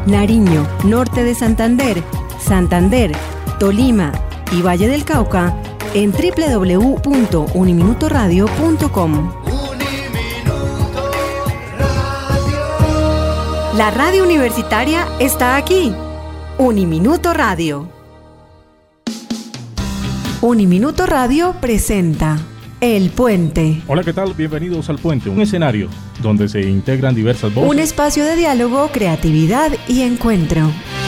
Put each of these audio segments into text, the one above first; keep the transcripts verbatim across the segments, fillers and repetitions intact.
Nariño, norte de Santander, Santander, Tolima y Valle del Cauca en doble u doble u doble u punto uniminuto radio punto com. La radio universitaria está aquí. Uniminuto Radio. Uniminuto Radio presenta El Puente. Hola, ¿qué tal? Bienvenidos al Puente, un escenario donde se integran diversas voces. Un espacio de diálogo, creatividad y encuentro.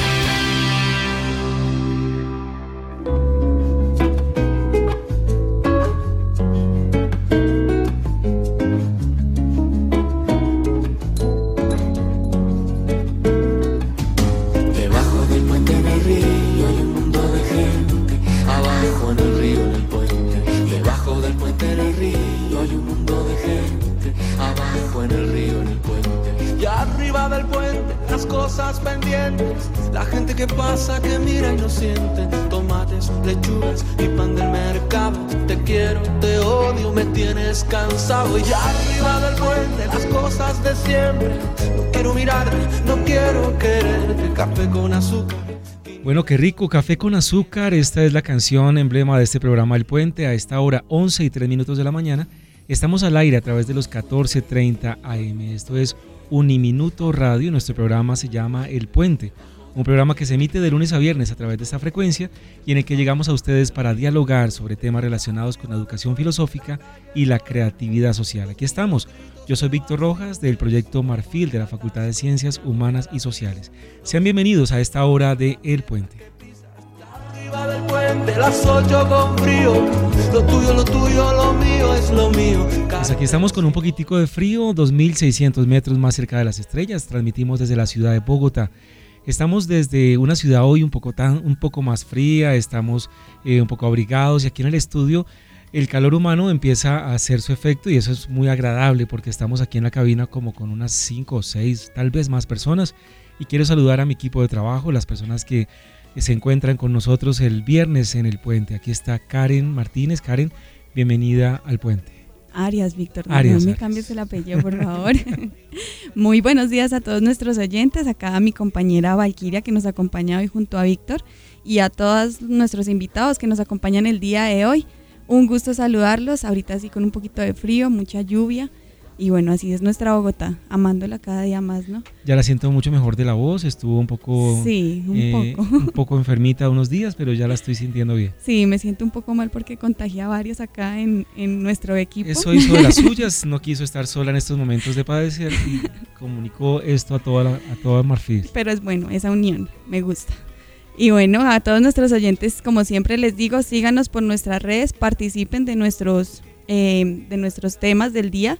La gente que pasa, que mira y no siente. Tomates, lechugas y pan del mercado. Te quiero, te odio, me tienes cansado. Y ya arriba del puente, las cosas de siempre. No quiero mirarte, no quiero quererte. Café con azúcar. Bueno, qué rico, café con azúcar. Esta es la canción emblema de este programa El Puente. A esta hora, once y tres minutos de la mañana, estamos al aire a través de los catorce treinta A M. Esto es Uniminuto Radio. Nuestro programa se llama El Puente, un programa que se emite de lunes a viernes a través de esta frecuencia y en el que llegamos a ustedes para dialogar sobre temas relacionados con la educación filosófica y la creatividad social. Aquí estamos. Yo soy Víctor Rojas del proyecto Marfil de la Facultad de Ciencias Humanas y Sociales. Sean bienvenidos a esta hora de El Puente. Arriba del puente, las ocho con frío. Lo tuyo, lo tuyo, lo mío es lo mío. Pues aquí estamos con un poquitico de frío, dos mil seiscientos metros más cerca de las estrellas. Transmitimos desde la ciudad de Bogotá. Estamos desde una ciudad hoy un poco, tan, un poco más fría, estamos eh, un poco abrigados y aquí en el estudio el calor humano empieza a hacer su efecto y eso es muy agradable porque estamos aquí en la cabina como con unas cinco o seis, tal vez más personas. Y quiero saludar a mi equipo de trabajo, las personas que se encuentran con nosotros el viernes en El Puente. Aquí está Karen Martínez. Karen, bienvenida al Puente. Arias, Víctor, no, Arias, no me Arias. cambies el apellido, por favor. Muy buenos días a todos nuestros oyentes, acá a mi compañera Valquiria que nos acompaña hoy junto a Víctor y a todos nuestros invitados que nos acompañan el día de hoy. Un gusto saludarlos, ahorita sí con un poquito de frío, mucha lluvia. Y bueno, así es nuestra Bogotá, amándola cada día más, ¿no? Ya la siento mucho mejor de la voz, estuvo un poco, sí, un, eh, poco. un poco enfermita unos días, pero ya la estoy sintiendo bien. Sí, me siento un poco mal porque contagié a varios acá en, en nuestro equipo. Eso hizo de las suyas, no quiso estar sola en estos momentos de padecer y comunicó esto a toda, la, a toda Marfil. Pero es bueno, esa unión, me gusta. Y bueno, a todos nuestros oyentes, como siempre les digo, síganos por nuestras redes, participen de nuestros, eh, de nuestros temas del día.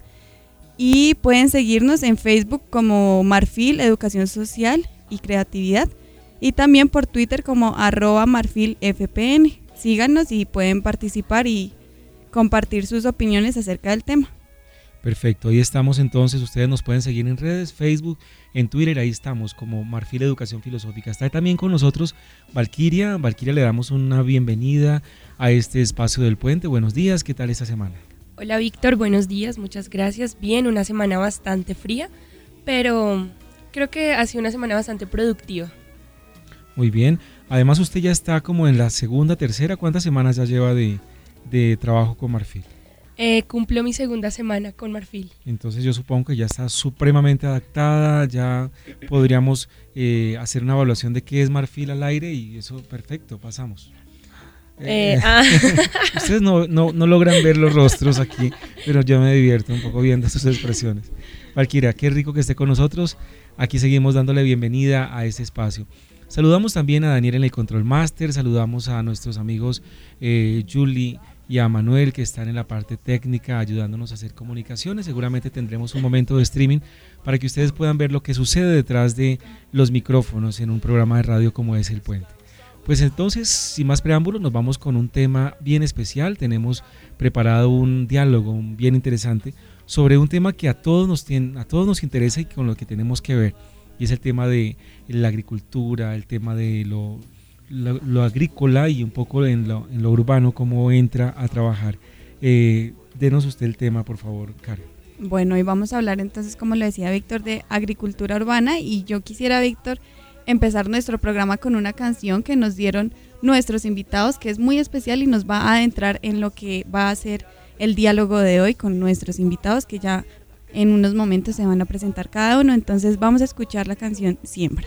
Y pueden seguirnos en Facebook como Marfil, Educación Social y Creatividad. Y también por Twitter como arroba Marfil F P N. Síganos y pueden participar y compartir sus opiniones acerca del tema. Perfecto, ahí estamos entonces. Ustedes nos pueden seguir en redes, Facebook, en Twitter, ahí estamos como Marfil Educación Filosófica. Está también con nosotros Valquiria. Valquiria, le damos una bienvenida a este espacio del Puente. Buenos días, ¿qué tal esta semana? Hola Víctor, buenos días, muchas gracias. Bien, una semana bastante fría, pero creo que ha sido una semana bastante productiva. Muy bien, además usted ya está como en la segunda, tercera, ¿cuántas semanas ya lleva de, de trabajo con Marfil? Eh, cumplo mi segunda semana con Marfil. Entonces yo supongo que ya está supremamente adaptada, ya podríamos eh, hacer una evaluación de qué es Marfil al aire y eso, perfecto, pasamos. Eh, ah. Ustedes no, no, no logran ver los rostros aquí, pero yo me divierto un poco viendo sus expresiones. Valquiria, qué rico que esté con nosotros. Aquí seguimos dándole bienvenida a este espacio. Saludamos también a Daniel en el Control Master, saludamos a nuestros amigos eh, Julie y a Manuel que están en la parte técnica ayudándonos a hacer comunicaciones. Seguramente tendremos un momento de streaming para que ustedes puedan ver lo que sucede detrás de los micrófonos en un programa de radio como es El Puente. Pues entonces, sin más preámbulos, nos vamos con un tema bien especial. Tenemos preparado un diálogo bien interesante sobre un tema que a todos nos tiene, a todos nos interesa y con lo que tenemos que ver. Y es el tema de la agricultura, el tema de lo, lo, lo agrícola y un poco en lo, en lo urbano, cómo entra a trabajar. Eh, denos usted el tema, por favor, Karen. Bueno, hoy vamos a hablar entonces, como le decía Víctor, de agricultura urbana y yo quisiera, Víctor, empezar nuestro programa con una canción que nos dieron nuestros invitados, que es muy especial y nos va a adentrar en lo que va a ser el diálogo de hoy con nuestros invitados, que ya en unos momentos se van a presentar cada uno. Entonces vamos a escuchar la canción Siembra.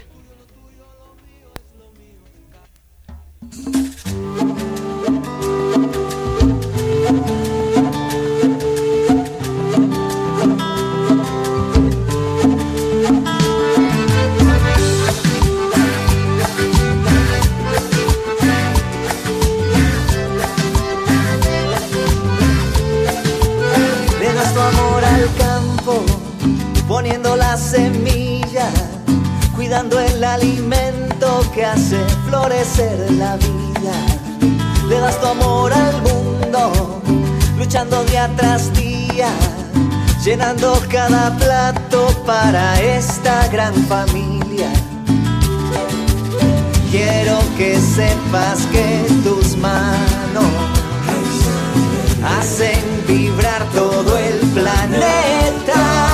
Poniendo la semilla, cuidando el alimento que hace florecer la vida. Le das tu amor al mundo, luchando día tras día, llenando cada plato para esta gran familia. Quiero que sepas que tus manos hacen vibrar todo el planeta.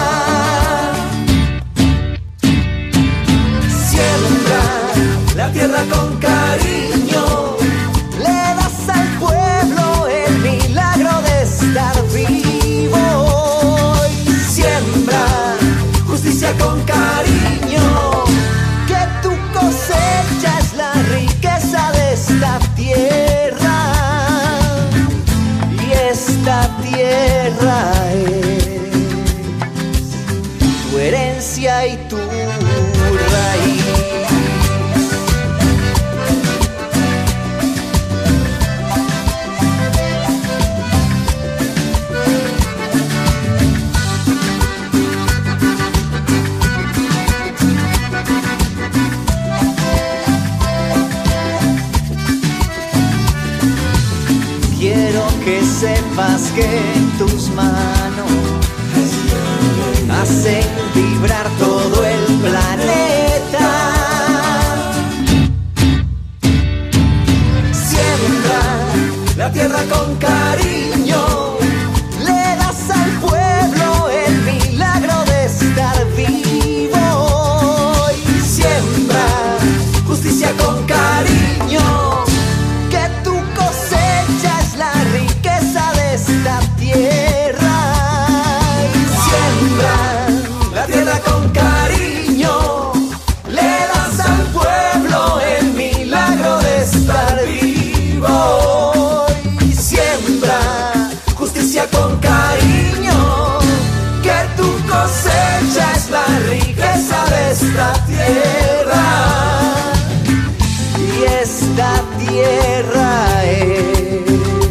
La tierra con cariño, le das al pueblo el milagro de estar vivo. Y siembra justicia con cariño, que tu cosecha es la riqueza de esta tierra. Y esta tierra es tu herencia y tu raíz. Que sepas que tus manos hacen vibrar todo el planeta. Siembra la tierra con cariño, le das al pueblo el milagro de estar vivo. Y siembra justicia con cariño, que tu cosecha es la riqueza de esta tierra. Y siembra la tierra con cariño, le das al pueblo el milagro de estar vivo. Y siembra justicia con cariño, que tu cosecha es la riqueza de esta tierra. Y esta tierra es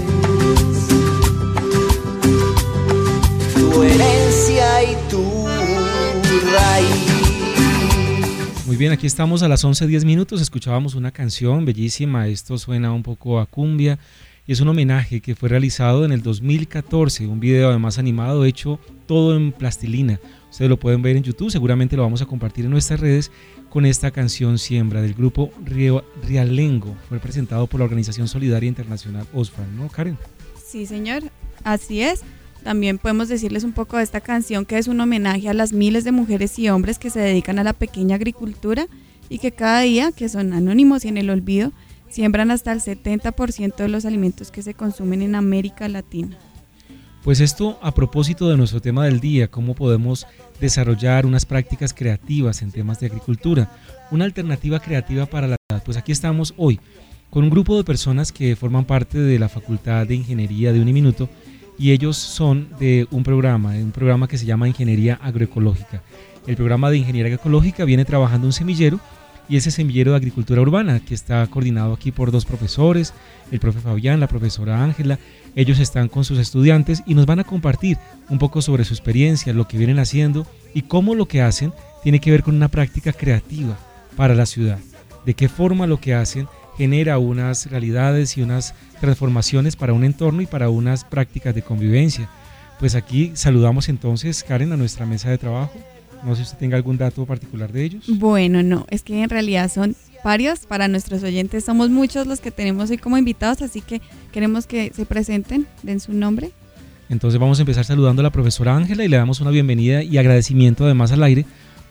tu herencia y tu raíz. Muy bien, aquí estamos a las once diez minutos, escuchábamos una canción bellísima, esto suena un poco a cumbia y es un homenaje que fue realizado en el dos mil catorce, un video además animado hecho todo en plastilina. Ustedes lo pueden ver en YouTube, seguramente lo vamos a compartir en nuestras redes con esta canción Siembra del grupo Rio, Rialengo. Fue presentado por la Organización Solidaria Internacional Oxfam, ¿no, Karen? Sí, señor, así es. También podemos decirles un poco de esta canción, que es un homenaje a las miles de mujeres y hombres que se dedican a la pequeña agricultura y que cada día, que son anónimos y en el olvido, siembran hasta el setenta por ciento de los alimentos que se consumen en América Latina. Pues esto a propósito de nuestro tema del día, cómo podemos desarrollar unas prácticas creativas en temas de agricultura, una alternativa creativa para la ciudad. Pues aquí estamos hoy con un grupo de personas que forman parte de la Facultad de Ingeniería de Uniminuto y ellos son de un programa, de un programa que se llama Ingeniería Agroecológica. El programa de Ingeniería Agroecológica viene trabajando un semillero y ese semillero de agricultura urbana que está coordinado aquí por dos profesores, el profe Fabián, la profesora Ángela. Ellos están con sus estudiantes y nos van a compartir un poco sobre su experiencia, lo que vienen haciendo y cómo lo que hacen tiene que ver con una práctica creativa para la ciudad. De qué forma lo que hacen genera unas realidades y unas transformaciones para un entorno y para unas prácticas de convivencia. Pues aquí saludamos entonces, Karen, a nuestra mesa de trabajo. No sé si usted tenga algún dato particular de ellos. Bueno, no, es que en realidad son varios para nuestros oyentes. Somos muchos los que tenemos hoy como invitados, así que queremos que se presenten, den su nombre. Entonces vamos a empezar saludando a la profesora Ángela y le damos una bienvenida y agradecimiento además al aire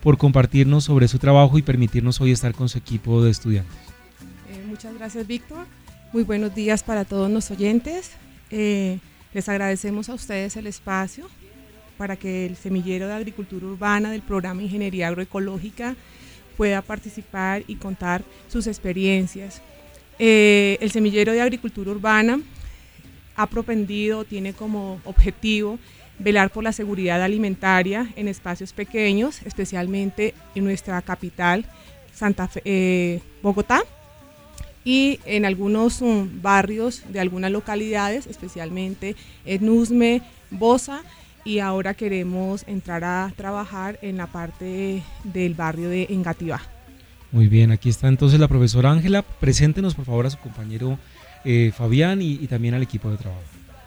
por compartirnos sobre su trabajo y permitirnos hoy estar con su equipo de estudiantes. Eh, muchas gracias, Víctor. Muy buenos días para todos los oyentes. Eh, les agradecemos a ustedes el espacio para que el Semillero de Agricultura Urbana del programa Ingeniería Agroecológica pueda participar y contar sus experiencias. Eh, el Semillero de Agricultura Urbana ha propendido, tiene como objetivo velar por la seguridad alimentaria en espacios pequeños, especialmente en nuestra capital, Santa Fe, eh, Bogotá, y en algunos um, barrios de algunas localidades, especialmente en Usme, Bosa, y ahora queremos entrar a trabajar en la parte del barrio de Engativá. Muy bien, aquí está entonces la profesora Ángela. Preséntenos por favor a su compañero eh, Fabián y, y también al equipo de trabajo.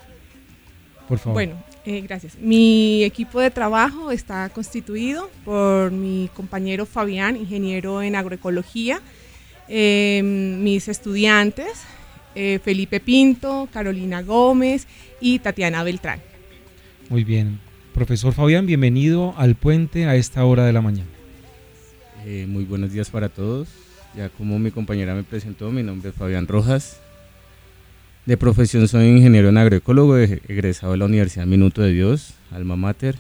Por favor. Bueno, eh, gracias. Mi equipo de trabajo está constituido por mi compañero Fabián, ingeniero en agroecología, eh, mis estudiantes, eh, Felipe Pinto, Carolina Gómez y Tatiana Beltrán. Muy bien. Profesor Fabián, bienvenido al Puente a esta hora de la mañana. Eh, muy buenos días para todos. Ya como mi compañera me presentó, mi nombre es Fabián Rojas. De profesión soy ingeniero en agroecólogo, egresado de la Universidad Minuto de Dios, alma mater.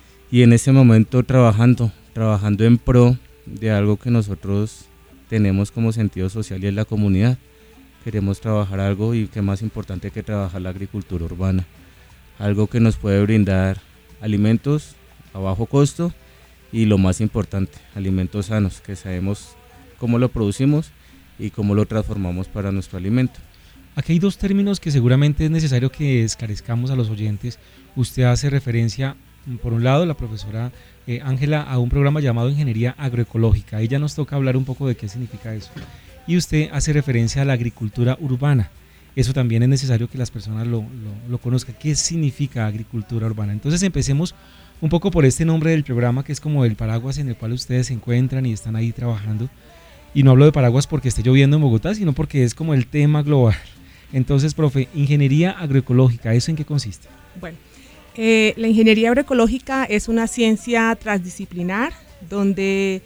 Y en este momento trabajando, trabajando en pro de algo que nosotros tenemos como sentido social y es la comunidad. Queremos trabajar algo y qué más importante que trabajar la agricultura urbana. Algo que nos puede brindar alimentos a bajo costo y lo más importante, alimentos sanos, que sabemos cómo lo producimos y cómo lo transformamos para nuestro alimento. Aquí hay dos términos que seguramente es necesario que esclarezcamos a los oyentes. Usted hace referencia, por un lado, la profesora eh, Ángela, a un programa llamado Ingeniería Agroecológica. A ella nos toca hablar un poco de qué significa eso. Y usted hace referencia a la agricultura urbana. Eso también es necesario que las personas lo, lo, lo conozcan. ¿Qué significa agricultura urbana? Entonces empecemos un poco por este nombre del programa, que es como el paraguas en el cual ustedes se encuentran y están ahí trabajando. Y no hablo de paraguas porque esté lloviendo en Bogotá, sino porque es como el tema global. Entonces, profe, Ingeniería Agroecológica, ¿eso en qué consiste? Bueno, eh, la Ingeniería Agroecológica es una ciencia transdisciplinar donde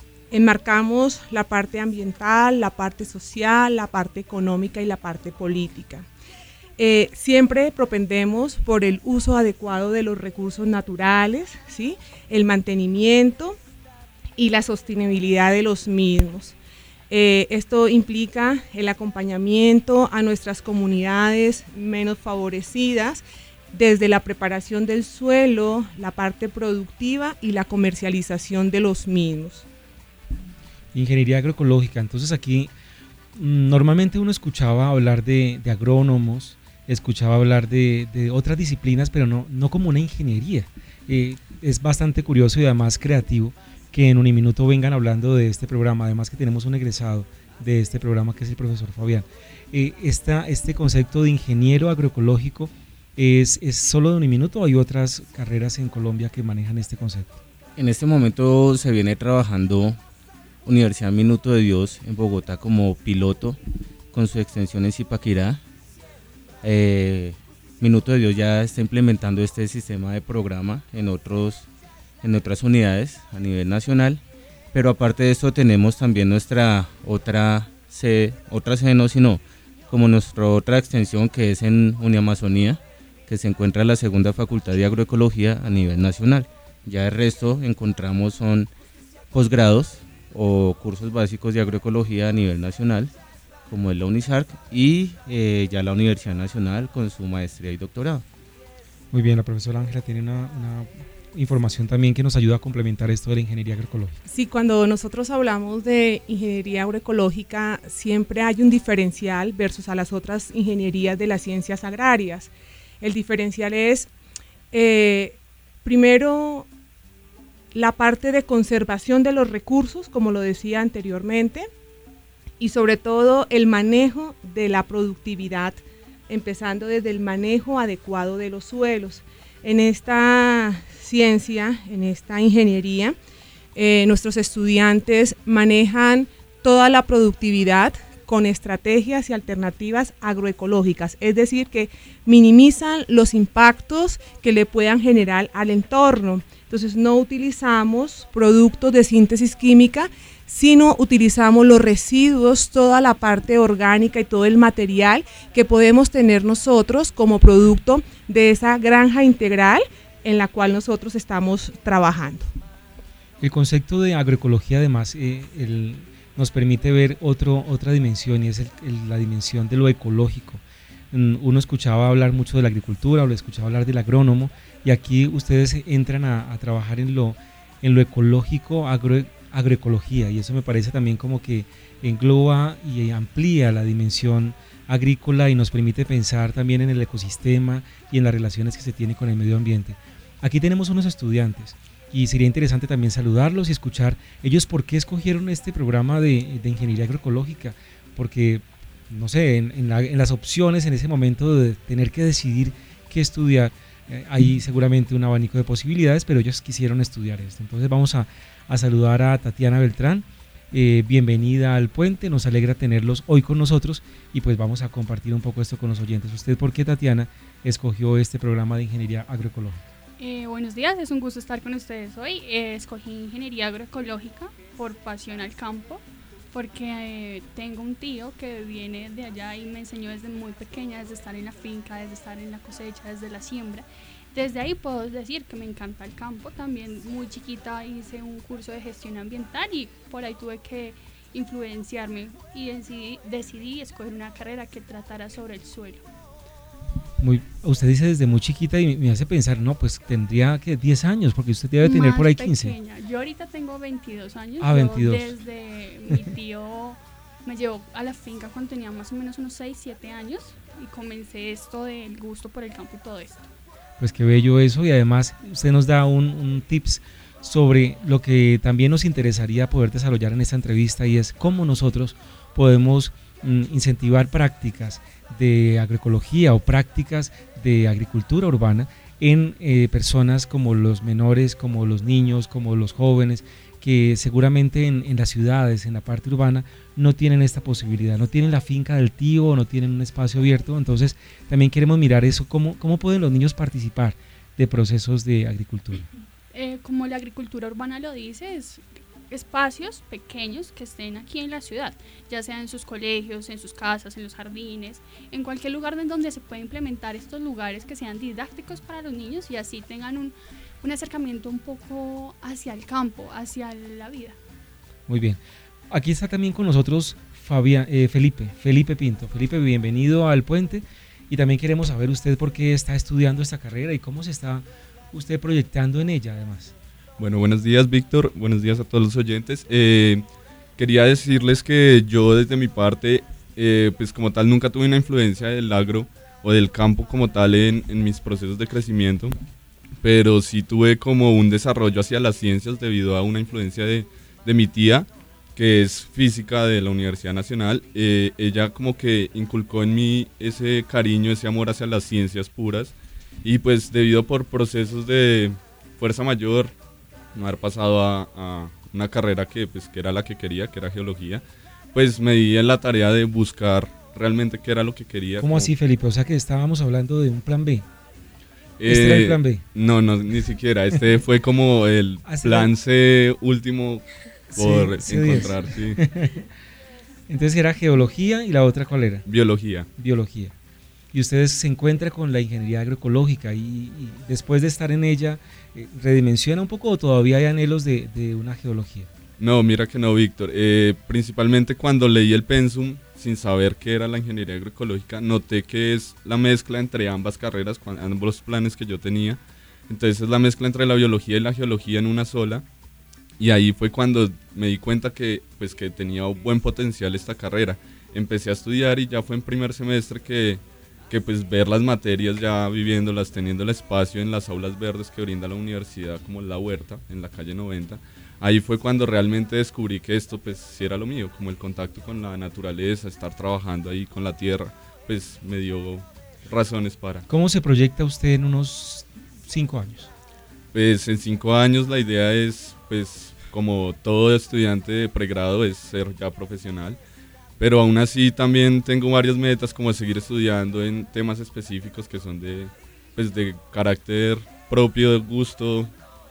enmarcamos la parte ambiental, la parte social, la parte económica y la parte política. Eh, siempre propendemos por el uso adecuado de los recursos naturales, ¿sí? El mantenimiento y la sostenibilidad de los mismos. Eh, esto implica el acompañamiento a nuestras comunidades menos favorecidas desde la preparación del suelo, la parte productiva y la comercialización de los mismos. Ingeniería agroecológica, entonces aquí normalmente uno escuchaba hablar de, de agrónomos, escuchaba hablar de, de otras disciplinas, pero no, no como una ingeniería. Eh, es bastante curioso y además creativo que en Uniminuto vengan hablando de este programa, además que tenemos un egresado de este programa que es el profesor Fabián. Eh, esta, este concepto de ingeniero agroecológico, ¿es, ¿es solo de Uniminuto o hay otras carreras en Colombia que manejan este concepto? En este momento se viene trabajando Universidad Minuto de Dios en Bogotá como piloto con su extensión en Zipaquirá. Eh, Minuto de Dios ya está implementando este sistema de programa en otros en otras unidades a nivel nacional, pero aparte de esto tenemos también nuestra otra sede, otra sede no, sino como nuestra otra extensión que es en Uniamazonía, que se encuentra en la segunda facultad de agroecología a nivel nacional. Ya el resto encontramos son posgrados o cursos básicos de agroecología a nivel nacional, como es la UNISARC y eh, ya la Universidad Nacional con su maestría y doctorado. Muy bien, la profesora Ángela tiene una, una información también que nos ayuda a complementar esto de la ingeniería agroecológica. Sí, cuando nosotros hablamos de ingeniería agroecológica siempre hay un diferencial versus a las otras ingenierías de las ciencias agrarias. El diferencial es, eh, primero, la parte de conservación de los recursos, como lo decía anteriormente, y sobre todo el manejo de la productividad, empezando desde el manejo adecuado de los suelos. En esta ciencia, en esta ingeniería, eh, nuestros estudiantes manejan toda la productividad con estrategias y alternativas agroecológicas, es decir, que minimizan los impactos que le puedan generar al entorno. Entonces no utilizamos productos de síntesis química, sino utilizamos los residuos, toda la parte orgánica y todo el material que podemos tener nosotros como producto de esa granja integral en la cual nosotros estamos trabajando. El concepto de agroecología además eh, el, nos permite ver otro, otra dimensión, y es el, el, la dimensión de lo ecológico. Uno escuchaba hablar mucho de la agricultura, o lo escuchaba hablar del agrónomo, y aquí ustedes entran a, a trabajar en lo, en lo ecológico, agro, agroecología, y eso me parece también como que engloba y amplía la dimensión agrícola y nos permite pensar también en el ecosistema y en las relaciones que se tiene con el medio ambiente. Aquí tenemos unos estudiantes y sería interesante también saludarlos y escuchar ellos por qué escogieron este programa de, de ingeniería agroecológica, porque no sé, en, en, la, en las opciones en ese momento de tener que decidir qué estudiar, eh, hay seguramente un abanico de posibilidades, pero ellos quisieron estudiar esto. Entonces vamos a, a saludar a Tatiana Beltrán. Eh, bienvenida al Puente, nos alegra tenerlos hoy con nosotros y pues vamos a compartir un poco esto con los oyentes. ¿Usted por qué, Tatiana, escogió este programa de ingeniería agroecológica? Eh, buenos días, es un gusto estar con ustedes hoy. Eh, escogí ingeniería agroecológica por pasión al campo, porque eh, tengo un tío que viene de allá y me enseñó desde muy pequeña, desde estar en la finca, desde estar en la cosecha, desde la siembra. Desde ahí puedo decir que me encanta el campo. También muy chiquita hice un curso de gestión ambiental y por ahí tuve que influenciarme y decidí, decidí escoger una carrera que tratara sobre el suelo. Muy, usted dice desde muy chiquita y me hace pensar, no, pues tendría que diez años, porque usted debe tener Más por ahí pequeña. quince. Yo ahorita tengo veintidós años. Ah, veintidós. Yo desde mi tío me llevó a la finca cuando tenía más o menos unos seis, siete años y comencé esto del gusto por el campo y todo esto. Pues qué bello eso, y además usted nos da un, un tips sobre lo que también nos interesaría poder desarrollar en esta entrevista, y es cómo nosotros podemos mm, incentivar prácticas de agroecología o prácticas de agricultura urbana en eh, personas como los menores, como los niños, como los jóvenes, que seguramente en, en las ciudades, en la parte urbana, no tienen esta posibilidad, no tienen la finca del tío, no tienen un espacio abierto. Entonces también queremos mirar eso, cómo, cómo pueden los niños participar de procesos de agricultura. Eh, como la agricultura urbana lo dice, es espacios pequeños que estén aquí en la ciudad, ya sea en sus colegios, en sus casas, en los jardines, en cualquier lugar en donde se pueda implementar estos lugares que sean didácticos para los niños y así tengan un, un acercamiento un poco hacia el campo, hacia la vida. Muy bien. Aquí está también con nosotros Fabián, eh, Felipe, Felipe Pinto. Felipe, bienvenido al Puente, y también queremos saber usted por qué está estudiando esta carrera y cómo se está usted proyectando en ella además. Bueno, buenos días, Víctor, buenos días a todos los oyentes. Eh, quería decirles que yo desde mi parte, eh, pues como tal nunca tuve una influencia del agro o del campo como tal en, en mis procesos de crecimiento, pero sí tuve como un desarrollo hacia las ciencias debido a una influencia de, de mi tía, que es física de la Universidad Nacional. Eh, ella como que inculcó en mí ese cariño, ese amor hacia las ciencias puras, y pues debido por procesos de fuerza mayor, no haber pasado a, a una carrera que, pues, que era la que quería, que era geología, pues me di en la tarea de buscar realmente qué era lo que quería. ¿Cómo como... así, Felipe? O sea que estábamos hablando de un plan B. ¿Este eh, era el plan B? No, no, ni siquiera. Este fue como el plan C último por sí, encontrar. Sí. Entonces era geología, y la otra ¿cuál era? Biología. Biología. Y ustedes se encuentran con la ingeniería agroecológica y, y después de estar en ella, eh, ¿redimensiona un poco o todavía hay anhelos de, de una geología? No, mira que no, Víctor. Eh, principalmente cuando leí el pensum, sin saber qué era la ingeniería agroecológica, noté que es la mezcla entre ambas carreras, ambos planes que yo tenía. Entonces es la mezcla entre la biología y la geología en una sola. Y ahí fue cuando me di cuenta que, pues, que tenía buen potencial esta carrera. Empecé a estudiar y ya fue en primer semestre que... que pues ver las materias ya viviéndolas, teniendo el espacio en las aulas verdes que brinda la universidad, como La Huerta, en la calle noventa, ahí fue cuando realmente descubrí que esto pues sí era lo mío, como el contacto con la naturaleza, estar trabajando ahí con la tierra, pues me dio razones para. ¿Cómo se proyecta usted en unos cinco años? Pues en cinco años la idea es, pues como todo estudiante de pregrado, es ser ya profesional. Pero aún así también tengo varias metas, como seguir estudiando en temas específicos que son de, pues, de carácter propio, de gusto,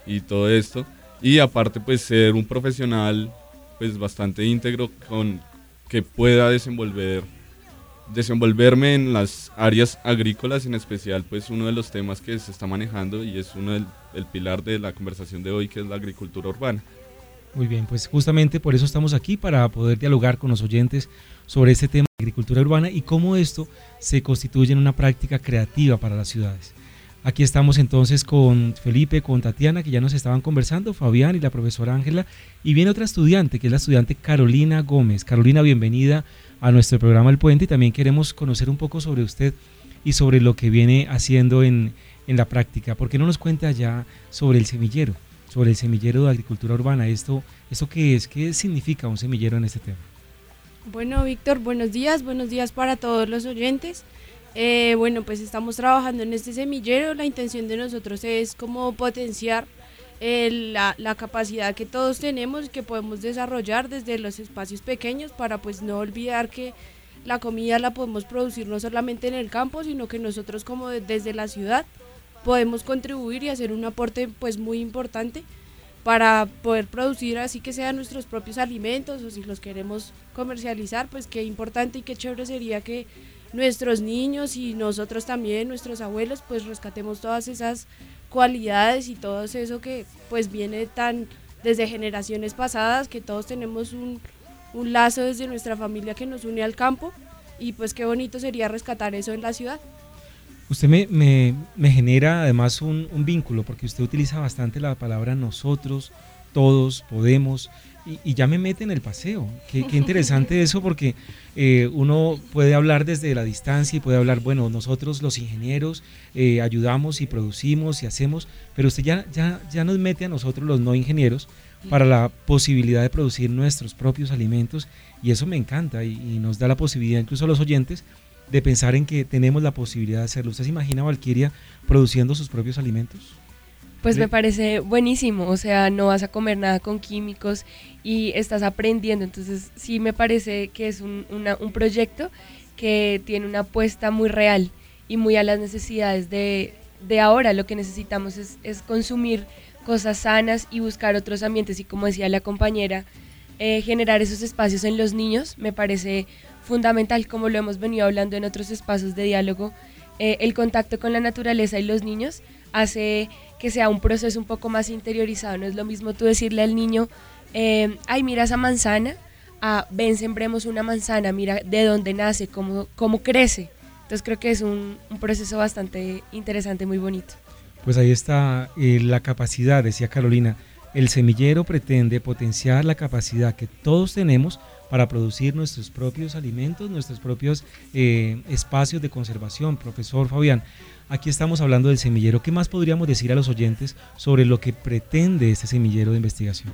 y todo esto. Y aparte pues ser un profesional pues bastante íntegro con que pueda desenvolver desenvolverme en las áreas agrícolas, en especial pues uno de los temas que se está manejando y es uno del el pilar de la conversación de hoy, que es la agricultura urbana. Muy bien, pues justamente por eso estamos aquí, para poder dialogar con los oyentes sobre este tema de agricultura urbana y cómo esto se constituye en una práctica creativa para las ciudades. Aquí estamos entonces con Felipe, con Tatiana, que ya nos estaban conversando, Fabián y la profesora Ángela, y viene otra estudiante, que es la estudiante Carolina Gómez. Carolina, bienvenida a nuestro programa El Puente, y también queremos conocer un poco sobre usted y sobre lo que viene haciendo en, en la práctica. ¿Por qué no nos cuenta ya sobre el semillero, sobre el semillero de agricultura urbana? ¿Esto, esto qué es? ¿Qué significa un semillero en este tema? Bueno, Víctor, buenos días, buenos días para todos los oyentes. Eh, bueno, pues estamos trabajando en este semillero. La intención de nosotros es como potenciar eh, la, la capacidad que todos tenemos, que podemos desarrollar desde los espacios pequeños, para pues no olvidar que la comida la podemos producir no solamente en el campo, sino que nosotros como de, desde la ciudad podemos contribuir y hacer un aporte pues muy importante para poder producir, así que sean nuestros propios alimentos, o si los queremos comercializar, pues qué importante y qué chévere sería que nuestros niños y nosotros también, nuestros abuelos, pues rescatemos todas esas cualidades y todo eso que pues viene tan desde generaciones pasadas, que todos tenemos un, un lazo desde nuestra familia que nos une al campo, y pues qué bonito sería rescatar eso en la ciudad. Usted me, me, me genera además un, un vínculo, porque usted utiliza bastante la palabra nosotros, todos, podemos, y, y ya me mete en el paseo. Qué, qué interesante eso, porque eh, uno puede hablar desde la distancia y puede hablar, bueno, nosotros los ingenieros eh, ayudamos y producimos y hacemos, pero usted ya, ya, ya nos mete a nosotros los no ingenieros para la posibilidad de producir nuestros propios alimentos, y eso me encanta, y, y nos da la posibilidad incluso a los oyentes de pensar en que tenemos la posibilidad de hacerlo. ¿Usted se imagina a Valquiria produciendo sus propios alimentos? Pues me parece buenísimo, o sea, no vas a comer nada con químicos y estás aprendiendo, entonces sí me parece que es un, una, un proyecto que tiene una apuesta muy real y muy a las necesidades de, de ahora. Lo que necesitamos es, es consumir cosas sanas y buscar otros ambientes, y como decía la compañera, eh, generar esos espacios en los niños me parece fundamental, como lo hemos venido hablando en otros espacios de diálogo. Eh, el contacto con la naturaleza y los niños hace que sea un proceso un poco más interiorizado. No es lo mismo tú decirle al niño, eh, ay, mira esa manzana, a ven, sembremos una manzana, mira de dónde nace, cómo, cómo crece. Entonces creo que es un, un proceso bastante interesante, muy bonito. Pues ahí está eh, la capacidad, decía Carolina. El semillero pretende potenciar la capacidad que todos tenemos para producir nuestros propios alimentos, nuestros propios eh, espacios de conservación. Profesor Fabián, aquí estamos hablando del semillero. ¿Qué más podríamos decir a los oyentes sobre lo que pretende este semillero de investigación?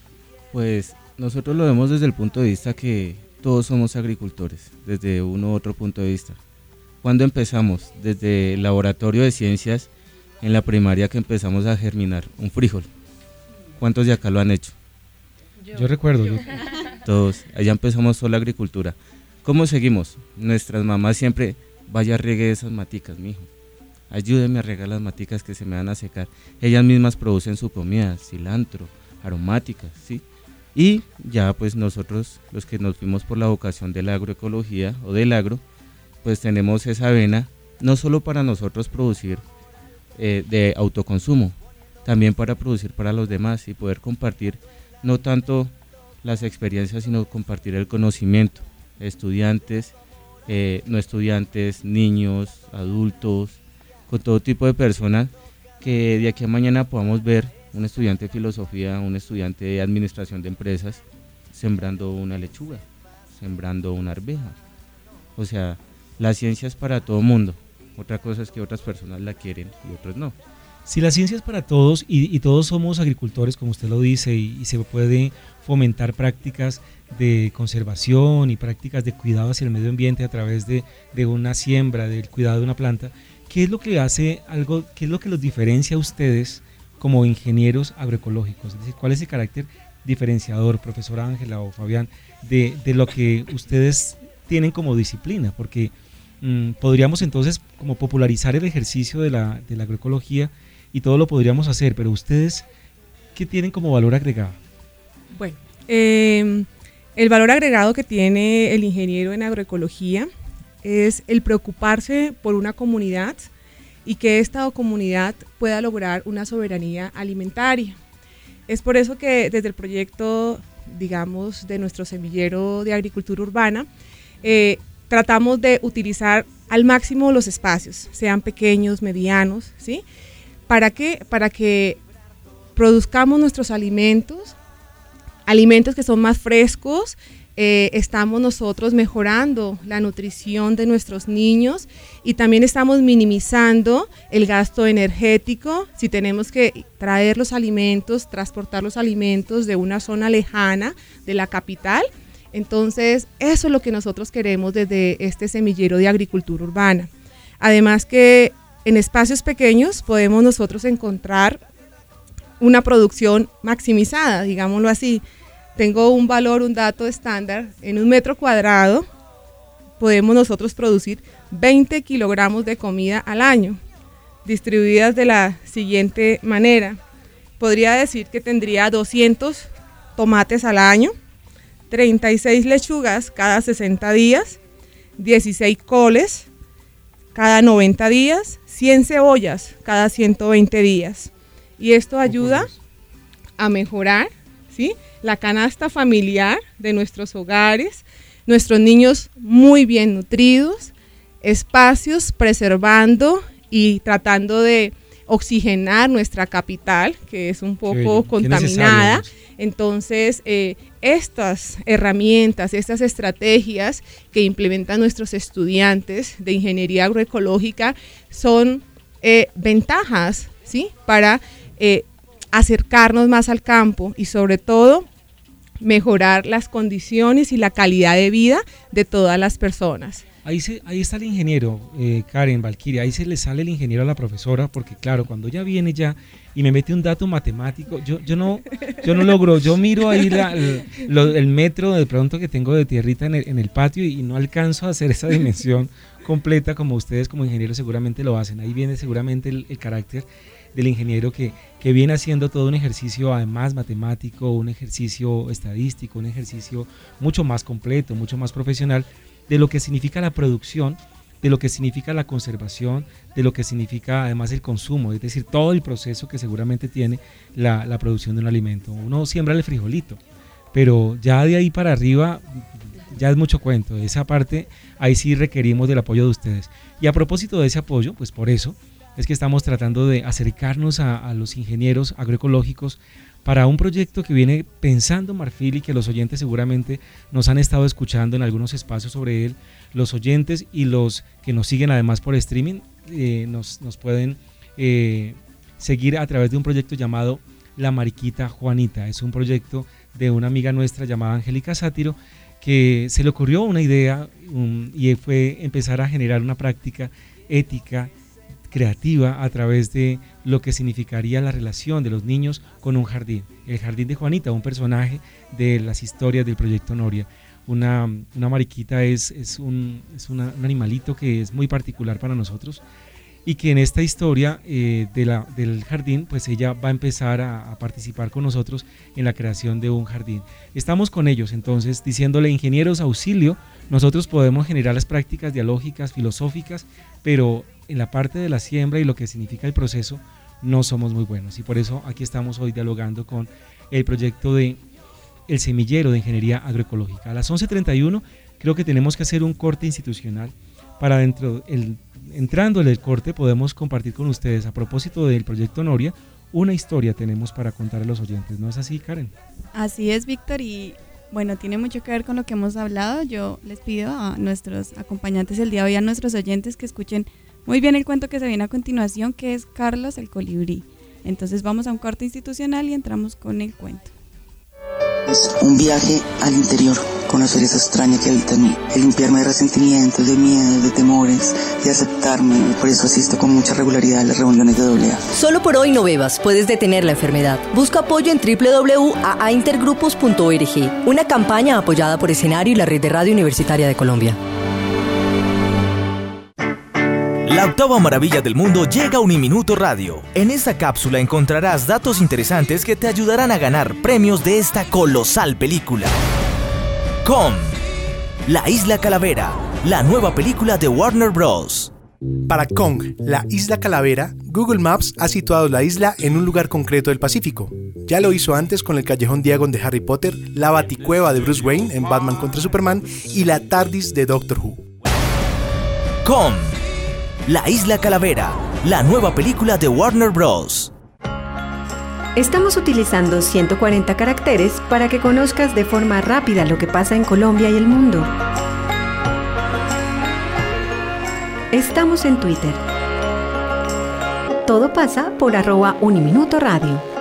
Pues nosotros lo vemos desde el punto de vista que todos somos agricultores, desde uno u otro punto de vista. ¿Cuándo empezamos? Desde el laboratorio de ciencias, en la primaria, que empezamos a germinar un frijol. ¿Cuántos de acá lo han hecho? Yo, yo recuerdo. Yo. Todos, allá empezamos toda la agricultura. ¿Cómo seguimos? Nuestras mamás siempre, vaya, riegue esas maticas, mijo. Ayúdeme a regar las maticas que se me van a secar. Ellas mismas producen su comida, cilantro, aromáticas, ¿sí? Y ya pues nosotros, los que nos fuimos por la vocación de la agroecología o del agro, pues tenemos esa vena, no solo para nosotros producir eh, de autoconsumo, también para producir para los demás y poder compartir no tanto las experiencias, sino compartir el conocimiento. Estudiantes, eh, no estudiantes, niños, adultos, con todo tipo de personas, que de aquí a mañana podamos ver un estudiante de filosofía, un estudiante de administración de empresas, sembrando una lechuga, sembrando una arveja. O sea, la ciencia es para todo mundo. Otra cosa es que otras personas la quieren y otros no. Si la ciencia es para todos y, y todos somos agricultores, como usted lo dice, y, y se puede fomentar prácticas de conservación y prácticas de cuidado hacia el medio ambiente a través de, de una siembra, del cuidado de una planta, ¿qué es lo que hace algo, qué es lo que los diferencia a ustedes como ingenieros agroecológicos? Es decir, ¿cuál es el carácter diferenciador, profesora Ángela o Fabián, de, de lo que ustedes tienen como disciplina? Porque mmm, podríamos entonces como popularizar el ejercicio de la, de la agroecología y todo lo podríamos hacer, pero ustedes, ¿qué tienen como valor agregado? Bueno, eh, el valor agregado que tiene el ingeniero en agroecología es el preocuparse por una comunidad y que esta comunidad pueda lograr una soberanía alimentaria. Es por eso que desde el proyecto, digamos, de nuestro semillero de agricultura urbana, eh, tratamos de utilizar al máximo los espacios, sean pequeños, medianos, ¿sí? ¿Para qué? Para que produzcamos nuestros alimentos, alimentos que son más frescos, eh, estamos nosotros mejorando la nutrición de nuestros niños y también estamos minimizando el gasto energético. Si tenemos que traer los alimentos, transportar los alimentos de una zona lejana de la capital, entonces eso es lo que nosotros queremos desde este semillero de agricultura urbana. Además que en espacios pequeños podemos nosotros encontrar una producción maximizada, digámoslo así. Tengo un valor, un dato estándar, en un metro cuadrado podemos nosotros producir veinte kilogramos de comida al año, distribuidas de la siguiente manera. Podría decir que tendría doscientos tomates al año, treinta y seis lechugas cada sesenta días, dieciséis coles cada noventa días, cien cebollas cada ciento veinte días. Y esto ayuda a mejorar, ¿sí?, la canasta familiar de nuestros hogares, nuestros niños muy bien nutridos, espacios preservando y tratando de oxigenar nuestra capital, que es un poco qué, contaminada. Qué Entonces, eh, estas herramientas, estas estrategias que implementan nuestros estudiantes de ingeniería agroecológica son eh, ventajas, ¿sí?, para eh, acercarnos más al campo y sobre todo mejorar las condiciones y la calidad de vida de todas las personas. Ahí, se, ahí está el ingeniero, eh, Karen, Valquiria, ahí se le sale el ingeniero a la profesora, porque claro, cuando ella viene ya y me mete un dato matemático, yo, yo, no, yo no logro, yo miro ahí la, el, lo, el metro de pronto que tengo de tierrita en el, en el patio y no alcanzo a hacer esa dimensión completa como ustedes como ingenieros seguramente lo hacen. Ahí viene seguramente el, el carácter del ingeniero que, que viene haciendo todo un ejercicio además matemático, un ejercicio estadístico, un ejercicio mucho más completo, mucho más profesional de lo que significa la producción, de lo que significa la conservación, de lo que significa además el consumo, es decir, todo el proceso que seguramente tiene la, la producción de un alimento. Uno siembra el frijolito, pero ya de ahí para arriba ya es mucho cuento. Esa parte, ahí sí requerimos del apoyo de ustedes. Y a propósito de ese apoyo, pues por eso es que estamos tratando de acercarnos a, a los ingenieros agroecológicos para un proyecto que viene pensando Marfil y que los oyentes seguramente nos han estado escuchando en algunos espacios sobre él. Los oyentes y los que nos siguen además por streaming eh, nos, nos pueden eh, seguir a través de un proyecto llamado La Mariquita Juanita. Es un proyecto de una amiga nuestra llamada Angélica Sátiro, que se le ocurrió una idea um, y fue empezar a generar una práctica ética, creativa, a través de lo que significaría la relación de los niños con un jardín. El jardín de Juanita, un personaje de las historias del proyecto Noria. Una, una mariquita es, es, un, es una, un animalito que es muy particular para nosotros y que en esta historia eh, de la, del jardín, pues ella va a empezar a, a participar con nosotros en la creación de un jardín. Estamos con ellos entonces diciéndole: ingenieros, auxilio, nosotros podemos generar las prácticas dialógicas, filosóficas, pero en la parte de la siembra y lo que significa el proceso no somos muy buenos, y por eso aquí estamos hoy dialogando con el proyecto de El Semillero de Ingeniería Agroecológica. A las once treinta y uno creo que tenemos que hacer un corte institucional para dentro, el, entrando en el corte podemos compartir con ustedes, a propósito del proyecto Noria, una historia tenemos para contar a los oyentes. ¿No es así, Karen? Así es, Víctor, y bueno, tiene mucho que ver con lo que hemos hablado. Yo les pido a nuestros acompañantes el día de hoy, a nuestros oyentes, que escuchen muy bien el cuento que se viene a continuación, que es Carlos el Colibrí. Entonces vamos a un corte institucional y entramos con el cuento. Es un viaje al interior, conocer esa extraña que habita en mí, el limpiarme de resentimientos, de miedos, de temores, y aceptarme. Y por eso asisto con mucha regularidad a las reuniones de doble A. Solo por hoy no bebas, puedes detener la enfermedad. Busca apoyo en doble u doble u doble u punto a a intergrupos punto org, una campaña apoyada por Escenario y la Red de Radio Universitaria de Colombia. La octava maravilla del mundo llega a Uniminuto Radio. En esta cápsula encontrarás datos interesantes que te ayudarán a ganar premios de esta colosal película. Con La Isla Calavera, la nueva película de Warner Bros. Para Kong, la Isla Calavera, Google Maps ha situado la isla en un lugar concreto del Pacífico. Ya lo hizo antes con el Callejón Diagon de Harry Potter, la Baticueva de Bruce Wayne en Batman contra Superman y la TARDIS de Doctor Who. Con La Isla Calavera, la nueva película de Warner Bros. Estamos utilizando ciento cuarenta caracteres para que conozcas de forma rápida lo que pasa en Colombia y el mundo. Estamos en Twitter. Todo pasa por arroba Uniminuto Radio.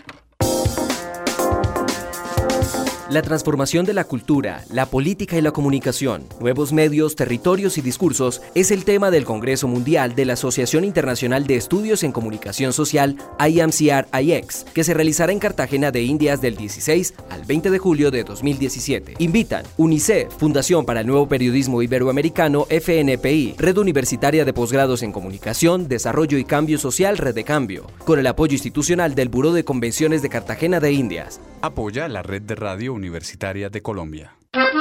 La transformación de la cultura, la política y la comunicación, nuevos medios, territorios y discursos es el tema del Congreso Mundial de la Asociación Internacional de Estudios en Comunicación Social, I M C R I X, que se realizará en Cartagena de Indias del dieciséis al veinte de julio de dos mil diecisiete. Invitan UNICEF, Fundación para el Nuevo Periodismo Iberoamericano, F N P I, Red Universitaria de Posgrados en Comunicación, Desarrollo y Cambio Social, Red de Cambio, con el apoyo institucional del Buró de Convenciones de Cartagena de Indias. Apoya la Red de Radio Universitaria de Colombia.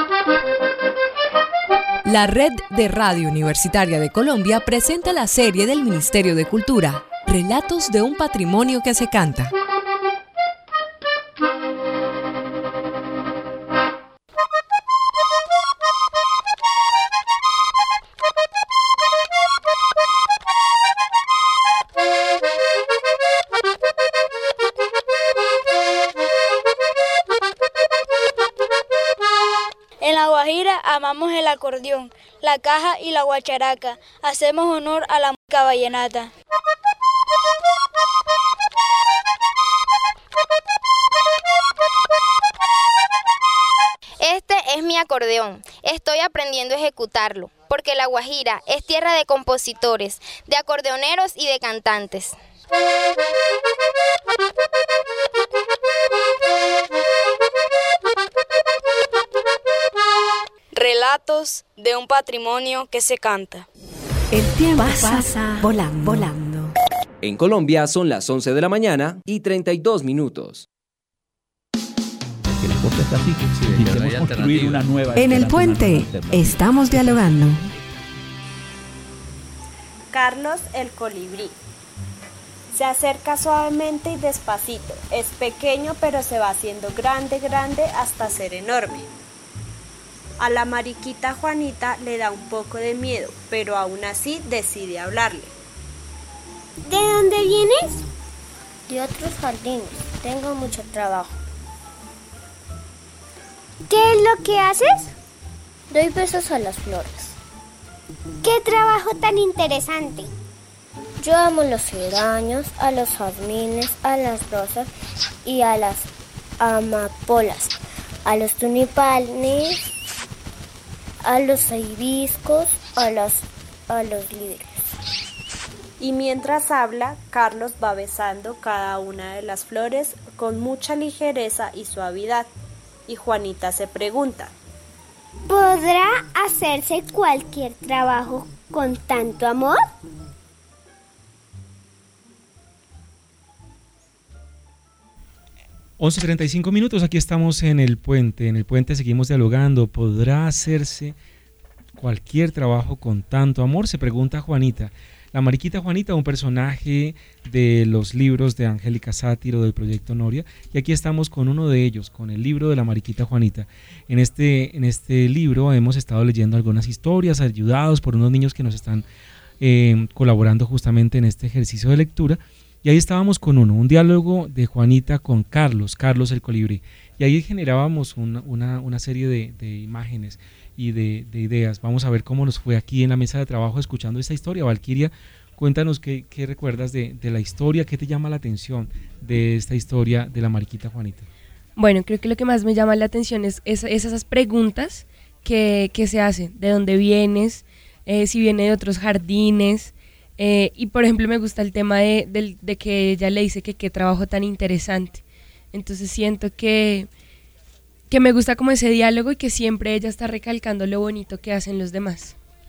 La Red de Radio Universitaria de Colombia presenta la serie del Ministerio de Cultura, Relatos de un Patrimonio que se canta. Amamos el acordeón, la caja y la guacharaca. Hacemos honor a la música vallenata. Este es mi acordeón. Estoy aprendiendo a ejecutarlo, porque La Guajira es tierra de compositores, de acordeoneros y de cantantes. Relatos de un patrimonio que se canta. El tiempo pasa, pasa volando, volando. En Colombia son las once de la mañana y treinta y dos minutos. Que la cosa está así, sí, y queremos construir una nueva. En el puente estamos dialogando. Carlos el colibrí. Se acerca suavemente y despacito. Es pequeño pero se va haciendo grande, grande hasta ser enorme. A la mariquita Juanita le da un poco de miedo, pero aún así decide hablarle. ¿De dónde vienes? De otros jardines. Tengo mucho trabajo. ¿Qué es lo que haces? Doy besos a las flores. ¡Qué trabajo tan interesante! Yo amo los cibraños, a los jazmines, a las rosas y a las amapolas, a los tulipanes, a los hibiscos, a los, a los lirios. Y mientras habla, Carlos va besando cada una de las flores con mucha ligereza y suavidad. Y Juanita se pregunta: ¿podrá hacerse cualquier trabajo con tanto amor? once treinta y cinco minutos, aquí estamos en el puente. En el puente seguimos dialogando. ¿Podrá hacerse cualquier trabajo con tanto amor? Se pregunta Juanita. La mariquita Juanita, un personaje de los libros de Angélica Sátiro del Proyecto Noria, y aquí estamos con uno de ellos, con el libro de la mariquita Juanita. En este, en este libro hemos estado leyendo algunas historias, ayudados por unos niños que nos están eh, colaborando justamente en este ejercicio de lectura, y ahí estábamos con uno, un diálogo de Juanita con Carlos, Carlos el colibrí, y ahí generábamos una, una, una serie de, de imágenes y de, de ideas. Vamos a ver cómo nos fue aquí en la mesa de trabajo escuchando esta historia. Valquiria, cuéntanos qué, qué recuerdas de, de la historia, qué te llama la atención de esta historia de la mariquita Juanita. Bueno, creo que lo que más me llama la atención es, es, es esas preguntas que, que se hacen, de dónde vienes, eh, si viene de otros jardines, eh, y por ejemplo me gusta el tema de, de, de que ella le dice que qué trabajo tan interesante. Entonces siento que que me gusta como ese diálogo y que siempre ella está recalcando lo bonito que hacen los demás.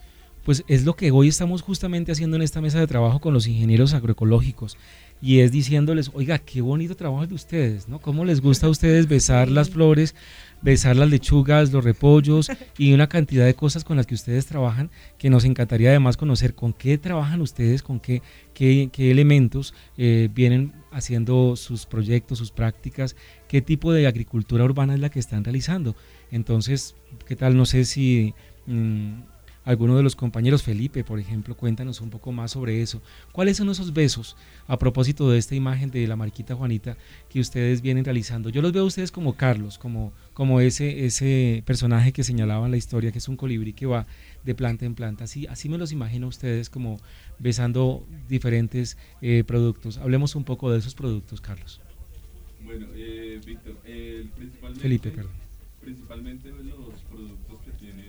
pues es lo que hoy estamos justamente haciendo en esta mesa de trabajo con los ingenieros agroecológicos, y es diciéndoles, oiga, qué bonito trabajo es de ustedes, ¿no? ¿Cómo les gusta a ustedes besar las flores, besar las lechugas, los repollos y una cantidad de cosas con las que ustedes trabajan, que nos encantaría además conocer con qué trabajan ustedes, con qué, qué, qué elementos eh, vienen haciendo sus proyectos, sus prácticas, qué tipo de agricultura urbana es la que están realizando. Entonces, ¿qué tal? No sé si mmm, alguno de los compañeros, Felipe, por ejemplo, cuéntanos un poco más sobre eso. ¿Cuáles son esos besos a propósito de esta imagen de la Mariquita Juanita que ustedes vienen realizando? Yo los veo a ustedes como Carlos, como, como ese, ese personaje que señalaba en la historia, que es un colibrí que va de planta en planta. Así, así me los imagino a ustedes como besando diferentes eh, productos. Hablemos un poco de esos productos, Carlos. Bueno, eh, Víctor, eh, principalmente, Felipe, perdón. Principalmente los productos que tiene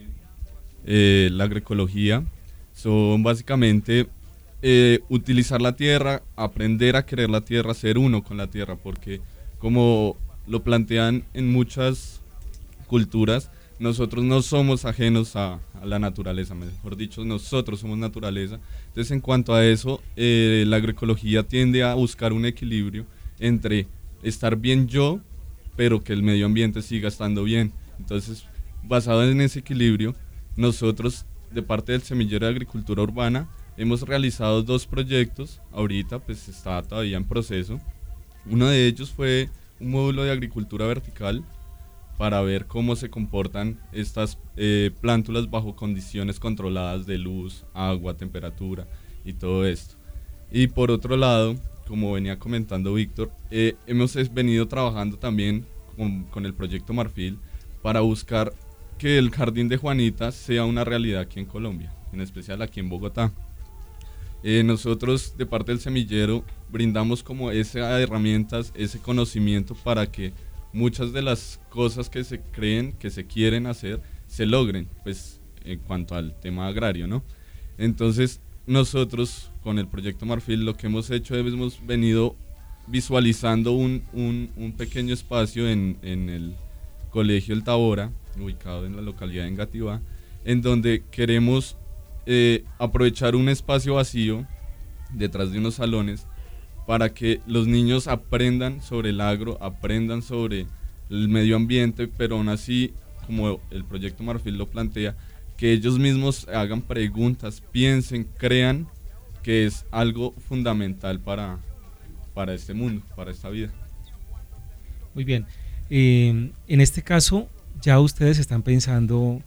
eh, la agroecología son básicamente eh, utilizar la tierra, aprender a querer la tierra, ser uno con la tierra, porque como lo plantean en muchas culturas, nosotros no somos ajenos a, a la naturaleza, mejor dicho, nosotros somos naturaleza. Entonces, en cuanto a eso, eh, la agroecología tiende a buscar un equilibrio entre estar bien yo, pero que el medio ambiente siga estando bien. Entonces, basado en ese equilibrio, nosotros, de parte del Semillero de Agricultura Urbana, hemos realizado dos proyectos. Ahorita, pues, está todavía en proceso. Uno de ellos fue un módulo de agricultura vertical para ver cómo se comportan estas eh, plántulas bajo condiciones controladas de luz, agua, temperatura y todo esto. Y por otro lado, como venía comentando Víctor, eh, hemos venido trabajando también con, con el proyecto Marfil para buscar que el Jardín de Juanita sea una realidad aquí en Colombia, en especial aquí en Bogotá. Eh, nosotros, de parte del semillero, brindamos como esas herramientas, ese conocimiento para que muchas de las cosas que se creen, que se quieren hacer, se logren, pues en cuanto al tema agrario, ¿no? Entonces, nosotros con el proyecto Marfil lo que hemos hecho es hemos venido visualizando un, un, un pequeño espacio en, en el Colegio El Tabora, ubicado en la localidad de Engativá, en donde queremos eh, aprovechar un espacio vacío detrás de unos salones para que los niños aprendan sobre el agro, aprendan sobre el medio ambiente, pero aún así, como el proyecto Marfil lo plantea, que ellos mismos hagan preguntas, piensen, crean que es algo fundamental para, para este mundo, para esta vida. Muy bien. Eh, en este caso, ya ustedes están pensando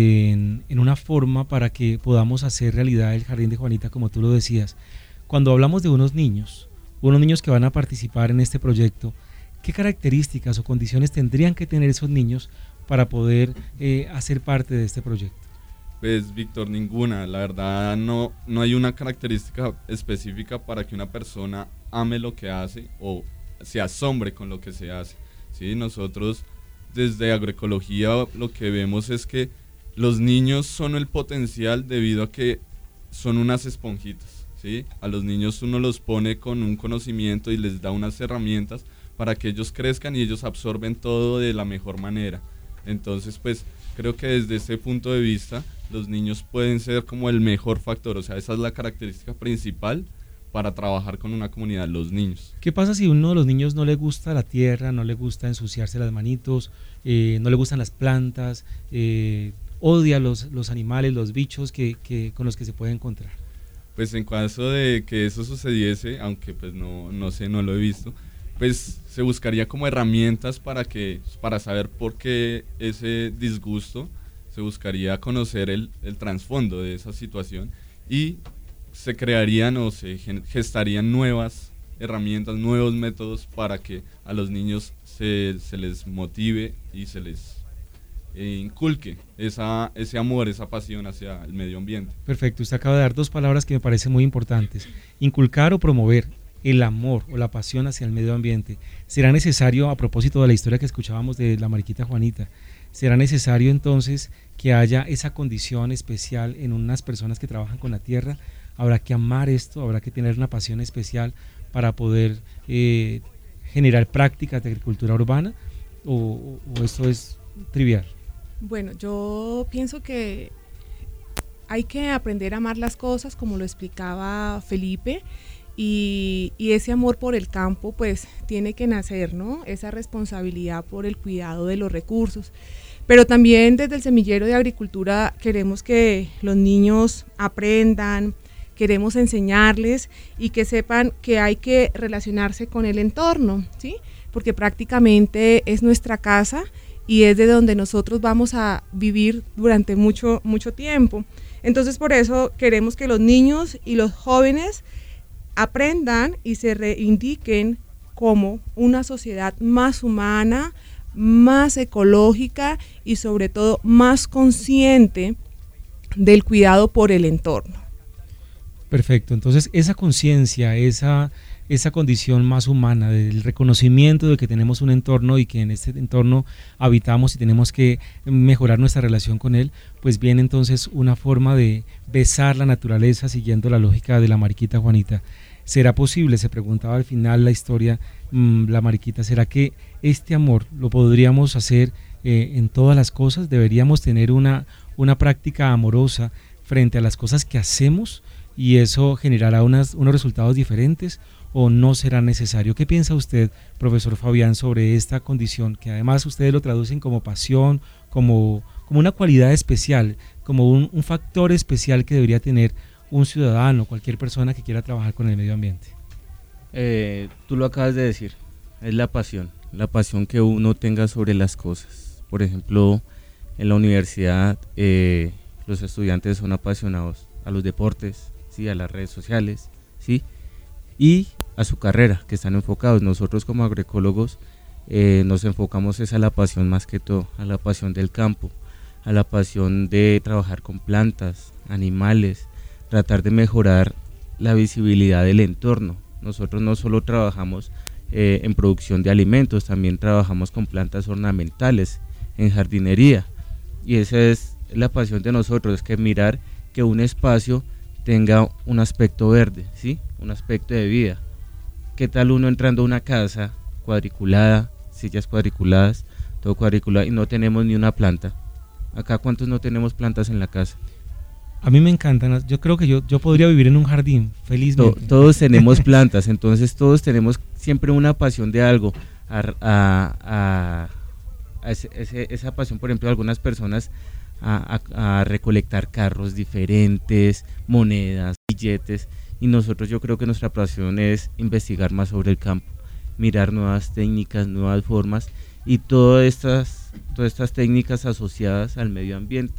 en, en una forma para que podamos hacer realidad el Jardín de Juanita, como tú lo decías. Cuando hablamos de unos niños, unos niños que van a participar en este proyecto, ¿qué características o condiciones tendrían que tener esos niños para poder eh, hacer parte de este proyecto? Pues, Víctor, ninguna. La verdad, no, no hay una característica específica para que una persona ame lo que hace o se asombre con lo que se hace. ¿Sí? Nosotros, desde agroecología, lo que vemos es que los niños son el potencial debido a que son unas esponjitas. ¿Sí? A los niños uno los pone con un conocimiento y les da unas herramientas para que ellos crezcan y ellos absorben todo de la mejor manera. Entonces, pues, creo que desde ese punto de vista, los niños pueden ser como el mejor factor. O sea, esa es la característica principal para trabajar con una comunidad, los niños. ¿Qué pasa si a uno de los niños no le gusta la tierra, no le gusta ensuciarse las manitos, eh, no le gustan las plantas, eh, odia los, los animales, los bichos que, que, con los que se puede encontrar? Pues en caso de que eso sucediese, aunque pues no, no sé, no lo he visto, pues se buscaría como herramientas para que para saber por qué ese disgusto, se buscaría conocer el, el trasfondo de esa situación y se crearían o se gestarían nuevas herramientas, nuevos métodos para que a los niños se, se les motive y se les eh, inculque esa, ese amor, esa pasión hacia el medio ambiente. Perfecto, usted acaba de dar dos palabras que me parecen muy importantes: inculcar o promover el amor o la pasión hacia el medio ambiente. Será necesario, a propósito de la historia que escuchábamos de la Mariquita Juanita, será necesario entonces que haya esa condición especial en unas personas que trabajan con la tierra. Habrá que amar esto, habrá que tener una pasión especial para poder eh, generar prácticas de agricultura urbana, o, o esto es trivial. Bueno, yo pienso que hay que aprender a amar las cosas, como lo explicaba Felipe, y, y ese amor por el campo pues tiene que nacer, ¿no? Esa responsabilidad por el cuidado de los recursos. Pero también desde el Semillero de Agricultura queremos que los niños aprendan, queremos enseñarles y que sepan que hay que relacionarse con el entorno, ¿sí? Porque prácticamente es nuestra casa y es de donde nosotros vamos a vivir durante mucho, mucho tiempo. Entonces por eso queremos que los niños y los jóvenes aprendan y se reivindiquen como una sociedad más humana, más ecológica y sobre todo más consciente del cuidado por el entorno. Perfecto, entonces esa conciencia, esa, esa condición más humana del reconocimiento de que tenemos un entorno y que en este entorno habitamos y tenemos que mejorar nuestra relación con él, pues viene entonces una forma de besar la naturaleza siguiendo la lógica de la mariquita Juanita. ¿Será posible? Se preguntaba al final la historia, mmm, la mariquita, ¿será que este amor lo podríamos hacer eh, en todas las cosas? ¿Deberíamos tener una, una práctica amorosa frente a las cosas que hacemos y eso generará unas, unos resultados diferentes o no será necesario? ¿Qué piensa usted, profesor Fabián, sobre esta condición que además ustedes lo traducen como pasión, como, como una cualidad especial, como un, un factor especial que debería tener un ciudadano, cualquier persona que quiera trabajar con el medio ambiente? Eh, tú lo acabas de decir, es la pasión, la pasión que uno tenga sobre las cosas. Por ejemplo, en la universidad eh, los estudiantes son apasionados a los deportes, ¿sí? A las redes sociales, ¿sí? Y a su carrera, que están enfocados. Nosotros como agroecólogos eh, nos enfocamos es a la pasión más que todo, a la pasión del campo, a la pasión de trabajar con plantas, animales, tratar de mejorar la visibilidad del entorno. Nosotros no solo trabajamos eh, en producción de alimentos, también trabajamos con plantas ornamentales, en jardinería, y esa es la pasión de nosotros, es que mirar que un espacio tenga un aspecto verde, ¿sí? Un aspecto de vida. ¿Qué tal uno entrando a una casa cuadriculada, sillas cuadriculadas, todo cuadriculado y no tenemos ni una planta? Acá, ¿cuántos no tenemos plantas en la casa? A mí me encantan, yo creo que yo, yo podría vivir en un jardín, felizmente. To, todos tenemos plantas, entonces todos tenemos siempre una pasión de algo, a, a, a, a ese, ese, esa pasión, por ejemplo, de algunas personas a, a, a recolectar carros diferentes, monedas, billetes, y nosotros yo creo que nuestra pasión es investigar más sobre el campo, mirar nuevas técnicas, nuevas formas, y todas estas, todas estas técnicas asociadas al medio ambiente.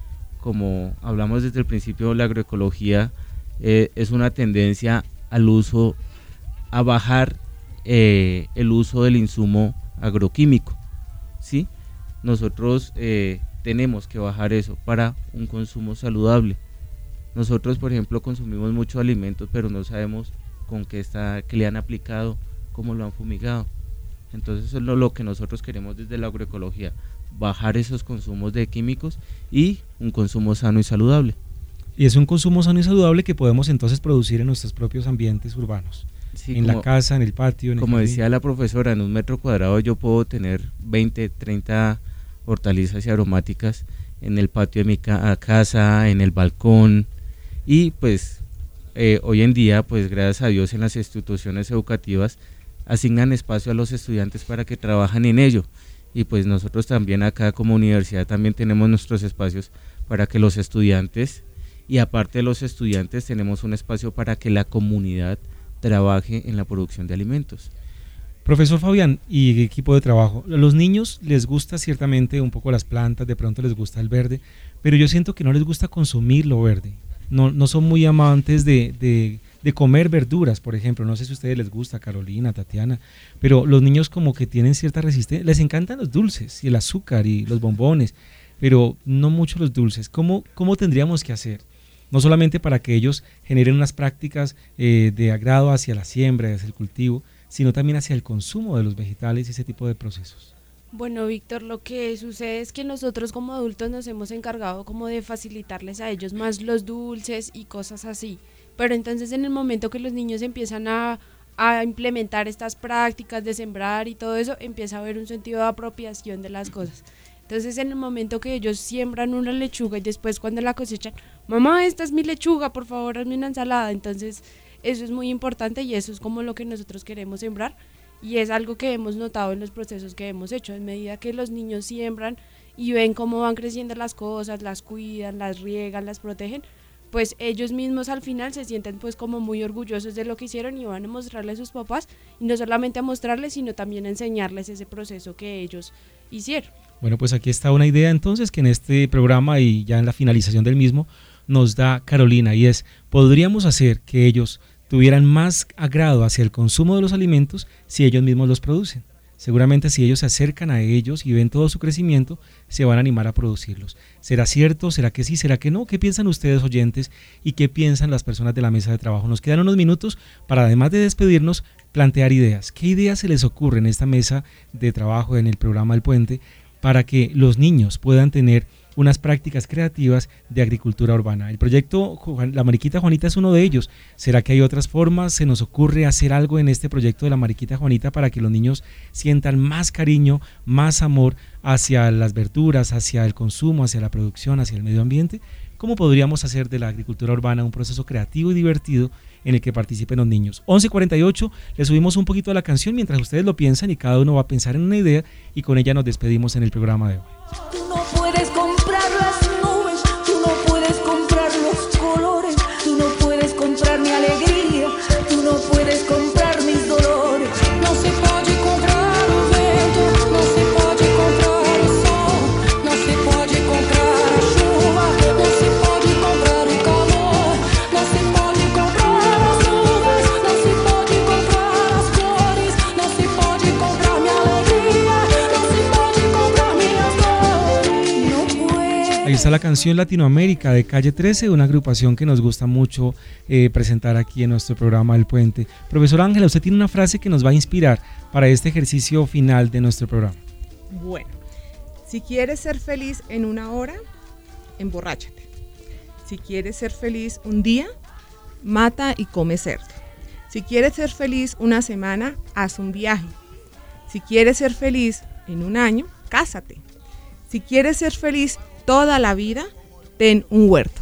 Como hablamos desde el principio, la agroecología eh, es una tendencia al uso, a bajar eh, el uso del insumo agroquímico, ¿sí? Nosotros eh, tenemos que bajar eso para un consumo saludable. Nosotros, por ejemplo, consumimos muchos alimentos, pero no sabemos con qué está, qué le han aplicado, cómo lo han fumigado. Entonces eso es lo, lo que nosotros queremos desde la agroecología, bajar esos consumos de químicos y un consumo sano y saludable. Y es un consumo sano y saludable que podemos entonces producir en nuestros propios ambientes urbanos, sí, en como, la casa, en el patio. En como el decía la profesora, en un metro cuadrado yo puedo tener veinte, treinta hortalizas y aromáticas en el patio de mi ca- casa, en el balcón, y pues eh, hoy en día, pues gracias a Dios, en las instituciones educativas asignan espacio a los estudiantes para que trabajen en ello. Y pues nosotros también acá como universidad también tenemos nuestros espacios para que los estudiantes, y aparte de los estudiantes tenemos un espacio para que la comunidad trabaje en la producción de alimentos. Profesor Fabián y equipo de trabajo, a los niños les gusta ciertamente un poco las plantas, de pronto les gusta el verde, pero yo siento que no les gusta consumir lo verde, no, no son muy amantes de... de de comer verduras, por ejemplo. No sé si a ustedes les gusta, Carolina, Tatiana, pero los niños como que tienen cierta resistencia, les encantan los dulces y el azúcar y los bombones, pero no mucho los dulces. ¿Cómo, cómo tendríamos que hacer? No solamente para que ellos generen unas prácticas eh, de agrado hacia la siembra, hacia el cultivo, sino también hacia el consumo de los vegetales y ese tipo de procesos. Bueno, Víctor, lo que sucede es que nosotros como adultos nos hemos encargado como de facilitarles a ellos más los dulces y cosas así. Pero entonces en el momento que los niños empiezan a, a implementar estas prácticas de sembrar y todo eso, empieza a haber un sentido de apropiación de las cosas. Entonces en el momento que ellos siembran una lechuga y después cuando la cosechan, mamá, esta es mi lechuga, por favor hazme una ensalada. Entonces eso es muy importante y eso es como lo que nosotros queremos sembrar y es algo que hemos notado en los procesos que hemos hecho. En medida que los niños siembran y ven cómo van creciendo las cosas, las cuidan, las riegan, las protegen, pues ellos mismos al final se sienten pues como muy orgullosos de lo que hicieron y van a mostrarle a sus papás, y no solamente a mostrarles, sino también a enseñarles ese proceso que ellos hicieron. Bueno, pues aquí está una idea entonces que en este programa y ya en la finalización del mismo nos da Carolina, y es, podríamos hacer que ellos tuvieran más agrado hacia el consumo de los alimentos si ellos mismos los producen. Seguramente si ellos se acercan a ellos y ven todo su crecimiento, se van a animar a producirlos. ¿Será cierto? ¿Será que sí? ¿Será que no? ¿Qué piensan ustedes, oyentes? ¿Y qué piensan las personas de la mesa de trabajo? Nos quedan unos minutos para, además de despedirnos, plantear ideas. ¿Qué ideas se les ocurre en esta mesa de trabajo, en el programa El Puente, para que los niños puedan tener unas prácticas creativas de agricultura urbana? El proyecto La Mariquita Juanita es uno de ellos. ¿Será que hay otras formas? ¿Se nos ocurre hacer algo en este proyecto de La Mariquita Juanita para que los niños sientan más cariño, más amor hacia las verduras, hacia el consumo, hacia la producción, hacia el medio ambiente? ¿Cómo podríamos hacer de la agricultura urbana un proceso creativo y divertido en el que participen los niños? once cuarenta y ocho, le subimos un poquito a la canción mientras ustedes lo piensan y cada uno va a pensar en una idea, y con ella nos despedimos en el programa de hoy. Tú no puedes comprar las nubes, tú no puedes comprar los colores, tú no puedes comprar mi alegría, tú no puedes comprar mis dolores. No se puede comprar o vento, no se puede comprar o sol, no se puede comprar a chuva, no se puede comprar o calor, no se puede comprar as nuvens, no se puede comprar as cores, no se puede comprar mi alegría, no se puede comprar minhas dores. No puede. Ahí está la canción Latinoamérica de Calle trece, una agrupación que nos gusta mucho eh, presentar aquí en nuestro programa El Puente. Profesor Ángela, usted tiene una frase que nos va a inspirar para este ejercicio final de nuestro programa. Bueno, si quieres ser feliz en una hora, emborráchate. Si quieres ser feliz un día, mata y come cerdo. Si quieres ser feliz una semana, haz un viaje. Si quieres ser feliz en un año, cásate. Si quieres ser feliz toda la vida, ten un huerto.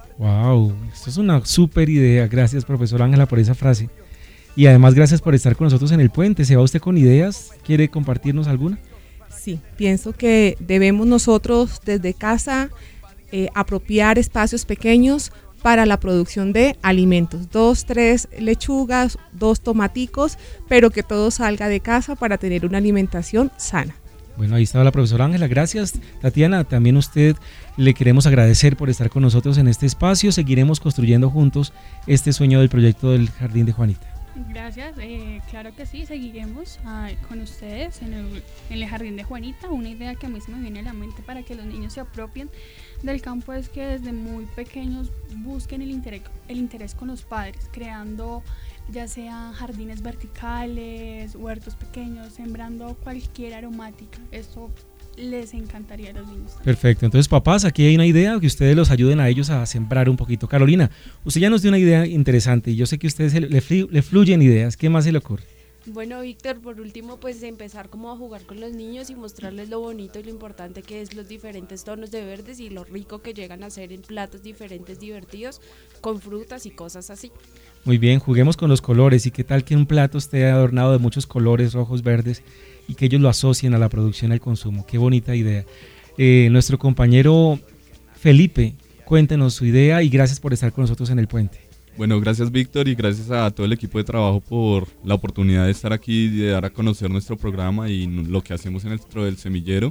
Wow, esto es una súper idea. Gracias, profesor Ángela, por esa frase. Y además, gracias por estar con nosotros en El Puente. ¿Se va usted con ideas? ¿Quiere compartirnos alguna? Sí, pienso que debemos nosotros desde casa eh, apropiar espacios pequeños para la producción de alimentos. Dos, tres lechugas, dos tomaticos, pero que todo salga de casa para tener una alimentación sana. Bueno, ahí estaba la profesora Ángela. Gracias, Tatiana. También a usted le queremos agradecer por estar con nosotros en este espacio. Seguiremos construyendo juntos este sueño del proyecto del Jardín de Juanita. Gracias, eh, claro que sí, seguiremos uh, con ustedes en el, en el Jardín de Juanita. Una idea que a mí se me viene a la mente para que los niños se apropien del campo es que desde muy pequeños busquen el interés, el interés con los padres, creando ya sean jardines verticales, huertos pequeños, sembrando cualquier aromática. Esto les encantaría a los niños. Perfecto, entonces papás, aquí hay una idea, que ustedes los ayuden a ellos a sembrar un poquito. Carolina, usted ya nos dio una idea interesante y yo sé que a ustedes le, le, le fluyen ideas. ¿Qué más se le ocurre? Bueno, Víctor, por último, pues empezar como a jugar con los niños y mostrarles lo bonito y lo importante que es los diferentes tonos de verdes y lo rico que llegan a ser en platos diferentes, divertidos, con frutas y cosas así. Muy bien, juguemos con los colores. ¿Y qué tal que un plato esté adornado de muchos colores, rojos, verdes, y que ellos lo asocien a la producción y al consumo? Qué bonita idea. Eh, nuestro compañero Felipe, cuéntenos su idea y gracias por estar con nosotros en El Puente. Bueno, gracias Víctor y gracias a todo el equipo de trabajo por la oportunidad de estar aquí y de dar a conocer nuestro programa y lo que hacemos dentro del semillero.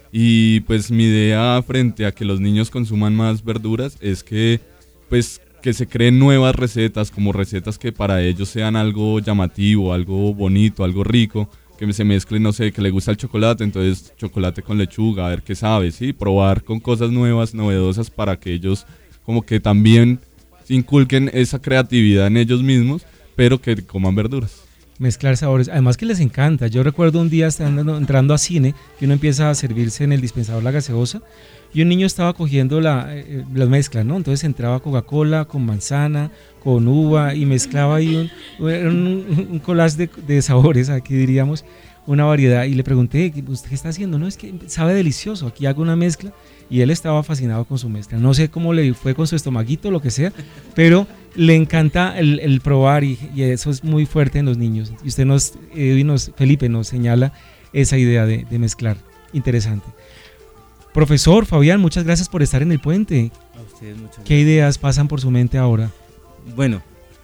Y pues mi idea frente a que los niños consuman más verduras es que pues que se creen nuevas recetas, como recetas que para ellos sean algo llamativo, algo bonito, algo rico, que se mezclen, no sé, que le gusta el chocolate, entonces chocolate con lechuga, a ver qué sabe, sí, probar con cosas nuevas, novedosas para que ellos como que también inculquen esa creatividad en ellos mismos, pero que coman verduras. Mezclar sabores, además que les encanta. Yo recuerdo un día estando, entrando a cine, que uno empieza a servirse en el dispensador la gaseosa, y un niño estaba cogiendo la, eh, la mezcla, ¿no? Entonces entraba Coca-Cola con manzana, con uva, y mezclaba ahí un, un, un collage de, de sabores, aquí diríamos, una variedad y le pregunté, ¿usted qué está haciendo? No, es que sabe delicioso, aquí hago una mezcla y él estaba fascinado con su mezcla. No sé cómo le fue con su estomaguito, lo que sea, pero le encanta el, el probar y, y eso es muy fuerte en los niños. Y usted nos, eh, nos Felipe nos señala esa idea de, de mezclar. Interesante. Profesor Fabián, muchas gracias por estar en el puente. A ustedes muchas gracias. ¿Qué ideas pasan por su mente ahora? Bueno,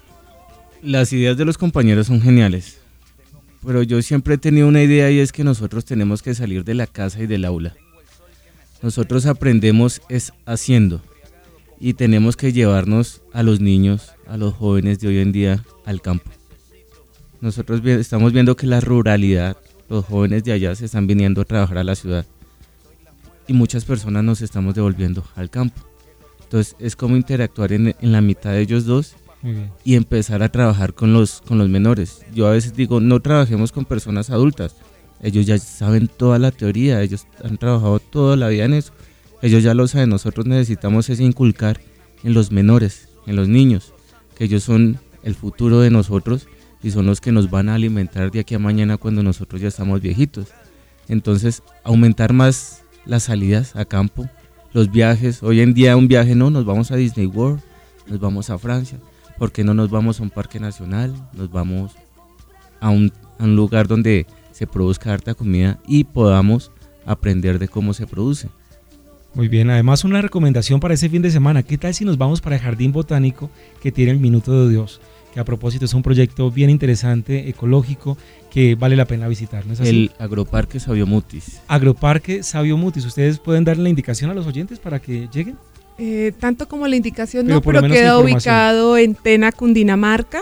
las ideas de los compañeros son geniales, pero yo siempre he tenido una idea y es que nosotros tenemos que salir de la casa y del aula. Nosotros aprendemos es haciendo y tenemos que llevarnos a los niños, a los jóvenes de hoy en día al campo. Nosotros vi- estamos viendo que la ruralidad, los jóvenes de allá se están viniendo a trabajar a la ciudad y muchas personas nos estamos devolviendo al campo. Entonces es como interactuar en, en la mitad de ellos dos y empezar a trabajar con los, con los menores. Yo a veces digo, no trabajemos con personas adultas. Ellos ya saben toda la teoría, ellos han trabajado toda la vida en eso. Ellos ya lo saben, nosotros necesitamos es inculcar en los menores, en los niños, que ellos son el futuro de nosotros y son los que nos van a alimentar de aquí a mañana cuando nosotros ya estamos viejitos. Entonces, aumentar más las salidas a campo, los viajes. Hoy en día un viaje no, nos vamos a Disney World, nos vamos a Francia. ¿Por qué no nos vamos a un parque nacional? Nos vamos a un, a un lugar donde se produzca harta comida y podamos aprender de cómo se produce. Muy bien, además una recomendación para ese fin de semana. ¿Qué tal si nos vamos para el Jardín Botánico que tiene el Minuto de Dios? Que a propósito es un proyecto bien interesante, ecológico, que vale la pena visitar, ¿no es así? El Agroparque Sabio Mutis. Agroparque Sabio Mutis. ¿Ustedes pueden darle la indicación a los oyentes para que lleguen? Eh, tanto como la indicación, Pero no, por lo pero menos queda información. ubicado en Tena, Cundinamarca.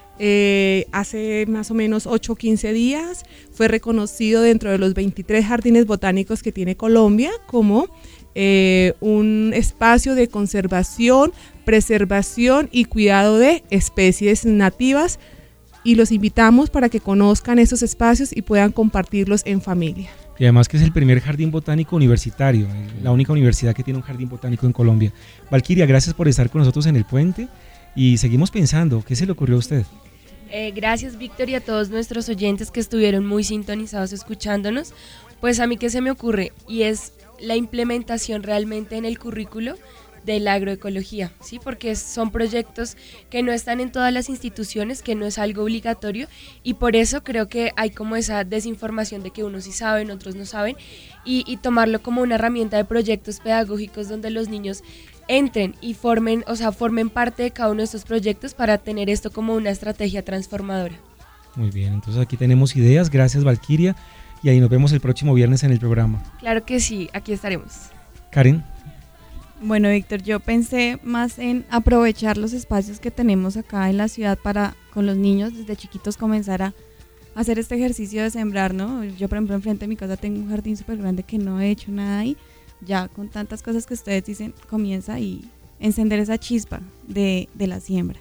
Eh, hace más o menos ocho o quince días fue reconocido dentro de los veintitrés jardines botánicos que tiene Colombia como eh, un espacio de conservación, preservación y cuidado de especies nativas, y los invitamos para que conozcan esos espacios y puedan compartirlos en familia. Y además que es el primer jardín botánico universitario, la única universidad que tiene un jardín botánico en Colombia. Valquiria, gracias por estar con nosotros en el puente y seguimos pensando, ¿qué se le ocurrió a usted? Eh, gracias, Víctor, y a todos nuestros oyentes que estuvieron muy sintonizados escuchándonos. Pues a mí, ¿qué se me ocurre? Y es la implementación realmente en el currículo de la agroecología, ¿sí? Porque son proyectos que no están en todas las instituciones, que no es algo obligatorio, y por eso creo que hay como esa desinformación de que unos sí saben, otros no saben, y, y tomarlo como una herramienta de proyectos pedagógicos donde los niños entren y formen, o sea, formen parte de cada uno de estos proyectos para tener esto como una estrategia transformadora. Muy bien, entonces aquí tenemos ideas, gracias Valquiria, y ahí nos vemos el próximo viernes en el programa. Claro que sí, aquí estaremos. Karen. Bueno, Víctor, yo pensé más en aprovechar los espacios que tenemos acá en la ciudad para con los niños desde chiquitos comenzar a hacer este ejercicio de sembrar, ¿no? Yo, por ejemplo, enfrente de mi casa tengo un jardín súper grande que no he hecho nada ahí. Ya con tantas cosas que ustedes dicen, comienza y encender esa chispa de, de la siembra.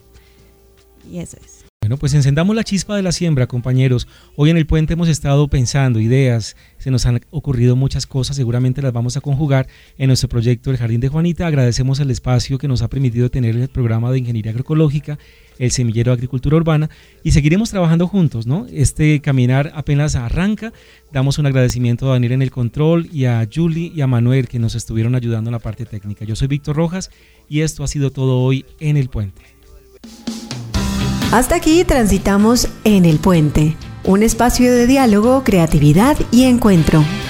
Y eso es. Bueno, pues encendamos la chispa de la siembra, compañeros. Hoy en el puente hemos estado pensando ideas, se nos han ocurrido muchas cosas, seguramente las vamos a conjugar en nuestro proyecto El Jardín de Juanita. Agradecemos el espacio que nos ha permitido tener el programa de Ingeniería Agroecológica, el Semillero de Agricultura Urbana, y seguiremos trabajando juntos, ¿no? Este caminar apenas arranca. Damos un agradecimiento a Daniel en el control y a Julie y a Manuel que nos estuvieron ayudando en la parte técnica. Yo soy Víctor Rojas y esto ha sido todo hoy en el puente. Hasta aquí transitamos en el puente, un espacio de diálogo, creatividad y encuentro.